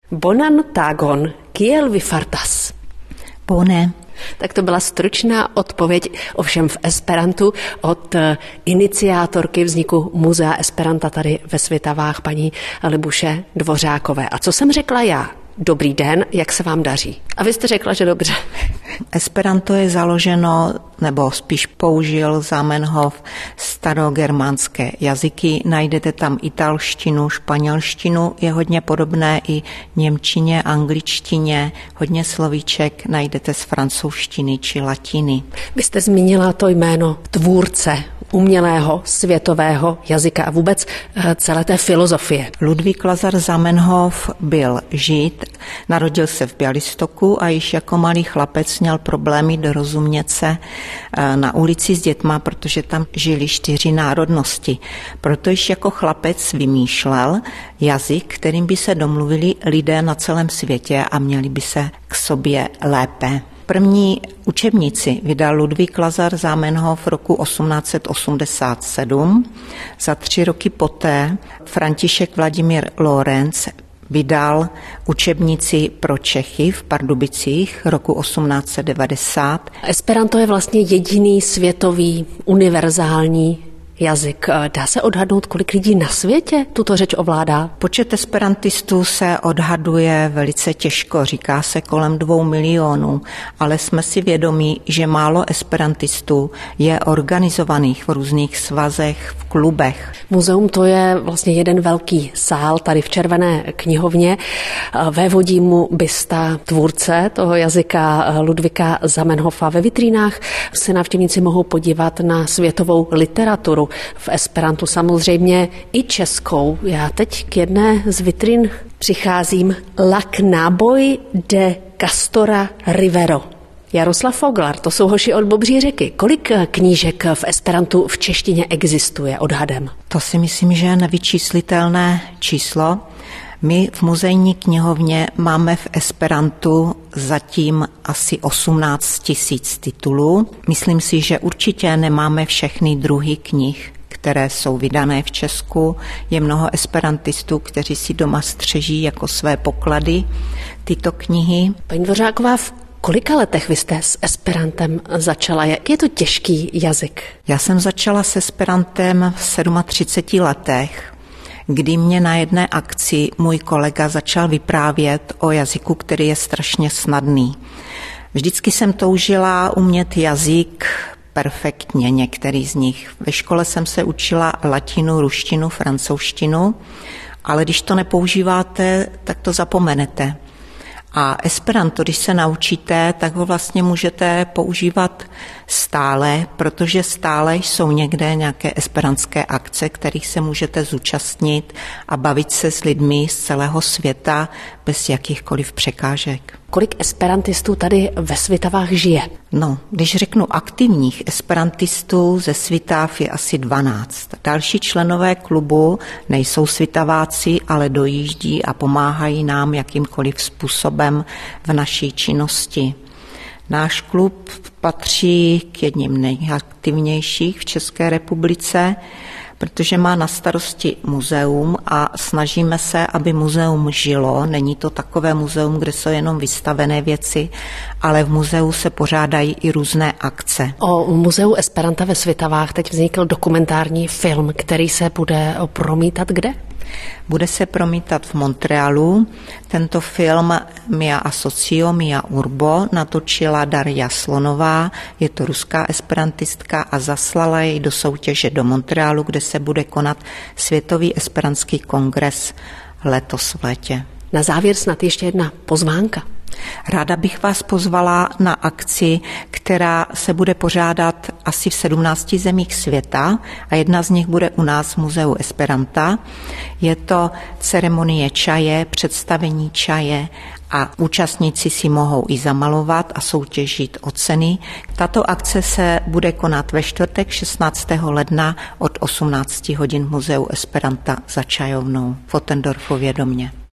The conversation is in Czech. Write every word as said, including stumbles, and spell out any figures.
Bonan tagon, kiel vi fartas? Bone. Tak to byla stručná odpověď, ovšem v esperantu od iniciátorky vzniku Muzea Esperanta tady ve Svitavách, paní Libuše Dvořákové. A co jsem řekla já? Dobrý den, jak se vám daří? A vy jste řekla, že dobře. Esperanto je založeno, nebo spíš použil Zamenhof starogermánské jazyky. Najdete tam italštinu, španělštinu, je hodně podobné i němčině, angličtině, hodně slovíček najdete z francouzštiny či latiny. Vy jste zmínila to jméno tvůrce umělého světového jazyka a vůbec celé té filozofie. Ludvík Lazar Zamenhof byl Žid, narodil se v Bělistoku a již jako malý chlapec měl problémy dorozumět se na ulici s dětma, protože tam žili čtyři národnosti. Proto již jako chlapec vymýšlel jazyk, kterým by se domluvili lidé na celém světě a měli by se k sobě lépe. První učebnici vydal Ludvík Lazar Zamenhof roku osmnáct set osmdesát sedm. Za tři roky poté František Vladimír Lorenc vydal učebnici pro Čechy v Pardubicích roku osmnáct set devadesát. Esperanto je vlastně jediný světový univerzální jazyk. Dá se odhadnout, kolik lidí na světě tuto řeč ovládá? Počet esperantistů se odhaduje velice těžko, říká se kolem dvou milionů, ale jsme si vědomí, že málo esperantistů je organizovaných v různých svazech, v klubech. Muzeum to je vlastně jeden velký sál tady v Červené knihovně. Vévodí mu bysta tvůrce toho jazyka Ludvíka Zamenhofa. Ve vitrínách se návštěvníci mohou podívat na světovou literaturu. V esperantu samozřejmě i českou. Já teď k jedné z vitrin přicházím. La Knaboj de Castora Rivero. Jaroslav Foglar, to jsou hoši od Bobří řeky. Kolik knížek v esperantu v češtině existuje odhadem? To si myslím, že je nevyčíslitelné číslo. My v muzejní knihovně máme v esperantu zatím asi osmnáct tisíc titulů. Myslím si, že určitě nemáme všechny druhy knih, které jsou vydané v Česku. Je mnoho esperantistů, kteří si doma střeží jako své poklady tyto knihy. Paní Dvořáková, v kolika letech vy jste s esperantem začala? Jak je to těžký jazyk? Já jsem začala s esperantem v třiceti sedmi letech, kdy mě na jedné akci můj kolega začal vyprávět o jazyku, který je strašně snadný. Vždycky jsem toužila umět jazyk perfektně, některý z nich. Ve škole jsem se učila latinu, ruštinu, francouzštinu, ale když to nepoužíváte, tak to zapomenete. A esperanto, když se naučíte, tak ho vlastně můžete používat stále, protože stále jsou někde nějaké esperantské akce, kterých se můžete zúčastnit a bavit se s lidmi z celého světa bez jakýchkoliv překážek. Kolik esperantistů tady ve Svitavách žije? No, když řeknu aktivních esperantistů ze Svitav je asi dvanáct. Další členové klubu nejsou svitaváci, ale dojíždí a pomáhají nám jakýmkoliv způsobem v naší činnosti. Náš klub patří k jedním nejaktivnějších v České republice, protože má na starosti muzeum a snažíme se, aby muzeum žilo. Není to takové muzeum, kde jsou jenom vystavené věci, ale v muzeu se pořádají i různé akce. O muzeu Esperanta ve Svitavách teď vznikl dokumentární film, který se bude promítat kde? Bude se promítat v Montrealu. Tento film Mia Asocio, Mia Urbo natočila Darja Slonová. Je to ruská esperantistka a zaslala jej do soutěže do Montrealu, kde se bude konat Světový esperantský kongres letos v létě. Na závěr snad ještě jedna pozvánka. Ráda bych vás pozvala na akci, která se bude pořádat asi v sedmnácti zemích světa a jedna z nich bude u nás v Muzeu Esperanta. Je to ceremonie čaje, představení čaje a účastníci si mohou i zamalovat a soutěžit o ceny. Tato akce se bude konat ve čtvrtek šestnáctého ledna od osmnácti hodin v Muzeu Esperanta za čajovnou v Ottendorfově domě.